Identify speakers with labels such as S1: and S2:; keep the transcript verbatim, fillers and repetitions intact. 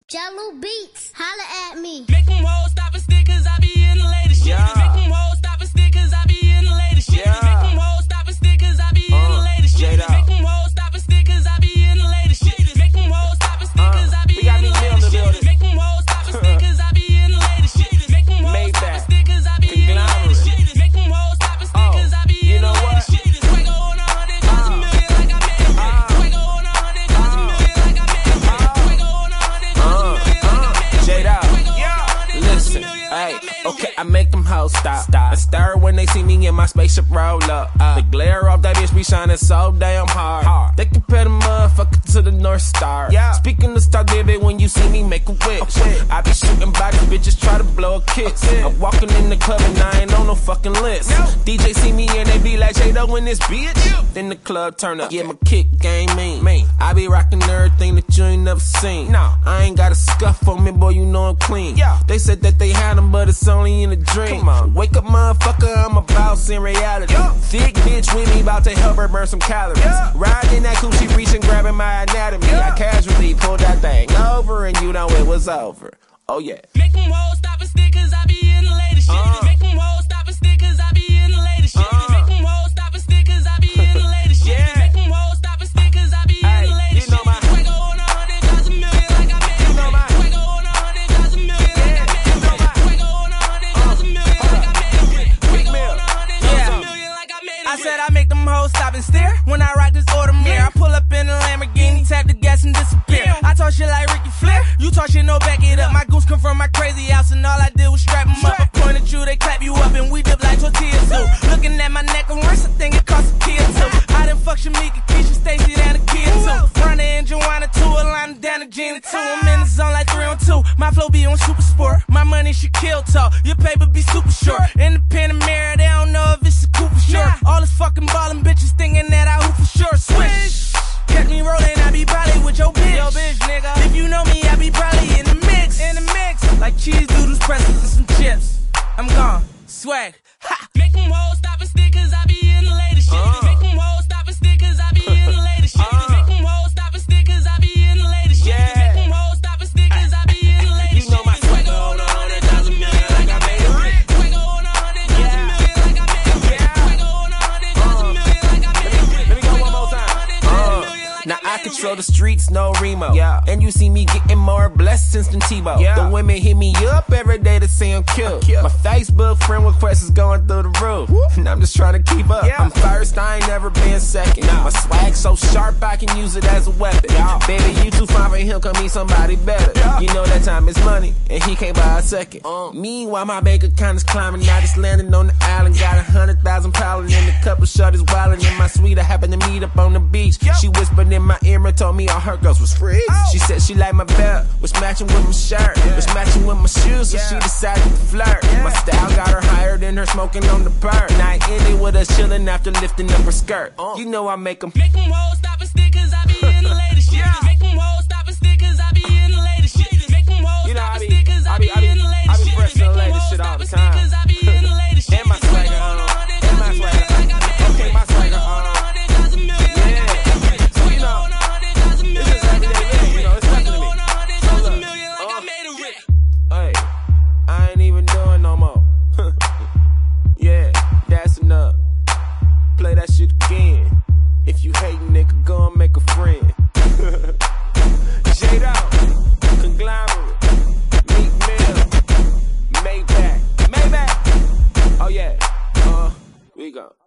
S1: Jello Beats, holla at me.
S2: Make them hoes stop and stick cause I be in the latest shit.
S3: Yeah.
S2: Make them hoes stop and stick cause I be in the latest shit.
S3: Yeah.
S2: Make them hoes stop and stick cause I be in the
S3: Uh,
S2: latest shit.
S3: Jada.
S2: Make them hoes stop and stick cause I be in the latest shit. Make them hoes stop and stick cause I be
S3: we got
S2: in the
S3: Meek Mill in
S2: latest
S3: the
S2: shit.
S3: building.
S2: Make them hoes stop and stick cause I be in the latest shit. Make them hoes stop and stick cause I be in the latest shit. Make them hoes stop and stick cause I be
S3: you
S2: in the
S3: know what?
S2: latest shit. Swagger on a hundred cause a million like I made a brick. Swagger on a hundred cause a million like I made a brick. Swagger on a hundred cause a million like I made a brick.
S3: Jada. Listen, hey, okay, I make them hoes stop, stop and stir when they see me in my spaceship roll up. Uh, the glare off that bitch be shining so damn hard. hard. They compare the motherfucker to the North Star. Yeah. Speaking of Star David, when you see me make a wish, okay. I be shooting by the bitches, try to blow a kiss. Okay. I'm walking in the club and I ain't on no fucking list. No. D J see me and they be like, Jada in this bitch. Yeah. Then the club turn up. Okay. Yeah, my kick game mean. mean. I be rocking everything that you ain't never seen. No. I ain't got a scuff on me, boy, you know I'm clean. Yeah. They said that they had them, but it's only in a dream. Come on. Wake up, motherfucker, I'm a boss in reality. Yeah. Thick bitch with me, about to help her burn some calories. Yeah. Riding that coupe, she reaching, grabbing my anatomy. Yeah. I casually pulled that thing over, and you know it was over. Oh yeah.
S2: Make them hoes stop and stick cause I be in the latest shit.
S3: Uh.
S2: Make them hoes stop and stick cause I be in the latest shit.
S3: Uh.
S2: Make them hoes stop and stick cause I be in the latest shit.
S3: Yeah.
S2: Make them hoes stop and stick cause I be
S3: Hey,
S2: in the latest
S3: you know
S2: shit.
S3: my-
S2: Swagger on a hundred cause a million like I made a
S3: You know
S2: brick.
S3: my-
S2: Swagger on a hundred cause a million like I made a
S3: You know
S2: brick.
S3: my-
S2: Swagger on a hundred cause a million like I made a brick. Swagger
S3: Mill.
S2: on a hundred
S3: Yeah.
S2: cause a million like I made a
S4: I
S2: brick.
S4: said I make them hoes stop and stare when I rock this Audemars. I pull up in a Lamborghini, tap the gas and disappear. I talk shit like Ricky Flair, you talk shit, no back it up. My goose come from my crazy house and all I did was strap them up. I point at you, they clap you up and we dip like tortillas too. Looking at my neck and wrist, I think it cost a kid too. I done fuck Shamika, Keisha, Stacy, and a kid too. Rhonda and Joanna too, Alana, down to Gina too. I'm in the zone like three on two. My flow be on super sport. My money should kill talk. Your paper be super short. Independent mirror, they don't know if it's a coup for sure. All this fucking ballin' bitches thinking that I hoop for sure. Swish. Catch me rolling, I be probably with your bitch. Yo, bitch, nigga. If you know me, I be probably in the mix. In the mix. Like cheese doodles, pretzels, and some chips. I'm gone. Swag. Ha.
S2: Make them hoes stop and stick cause I be in the latest shit.
S3: Uh.
S2: Make them hoes stop and stick cause I be in the latest shit.
S3: Uh.
S2: Make them hoes stop and stick cause I be in the latest shit.
S3: Yeah.
S2: Make them hoes stop and stick cause I be in the latest
S3: You know my
S2: shit. Swagger on a hundred cause a million like I made a brick. Swagger on a hundred cause a million like I made a brick. Swagger on a hundred cause a million like I made a brick.
S3: Let me go one more time. Uh, now I control the streets, no Remo. Yeah. And you see me getting more blessings than Tebow. Yeah. The women hit me up every day to say I'm cute. My Facebook friend request is going through the roof. Woo. And I'm just trying to keep up. Yeah. I'm first, I ain't never been second. Nah. My swag so sharp, I can use it as a weapon. Yeah. Baby, you too fine for him, come meet somebody better. Yeah. You know that time is money, and he can't buy a second. Uh. Meanwhile, my bank account is climbing. I just landed on the island, got a hundred thousand piling in a couple shorties wildin' in my suite. I happened to meet up on the beach. Yeah. She whispered in my ear and told me all her girls was free. Oh. She said she liked my belt, was matching with my shirt, yeah. was matching with my shoes, so yeah. she decided to flirt. Yeah. My style got her higher than her smoking on the perk. Night ended with us chilling after lifting up her skirt. Uh. You know I make them
S2: Make them hoes stop and stick cause I be in the latest shit.
S3: Yeah.
S2: Make them hoes stop and stick cause I be in the latest shit. Make them hoes
S3: You know,
S2: stop
S3: I
S2: and
S3: be-
S2: stick cause I
S3: I
S2: be
S3: be- I be-
S2: in the
S3: I
S2: latest
S3: be
S2: shit.
S3: fresh to the
S2: Make them
S3: latest
S2: hoes
S3: shit all
S2: stop
S3: the
S2: and stick
S3: time.
S2: cause I be in the latest shit.
S3: And my swagger on. And my swagger on. Okay, my swagger on. Yeah. So you know, this is everyday living, you know, it's nothing to me. So look, uh, hey, I ain't even doing no more. Yeah, that's enough. Play that shit again. If you hate nigga, go and make a friend. Jada, Conglomerate, Meek Mill, Maybach, Maybach. Oh yeah, uh, we go.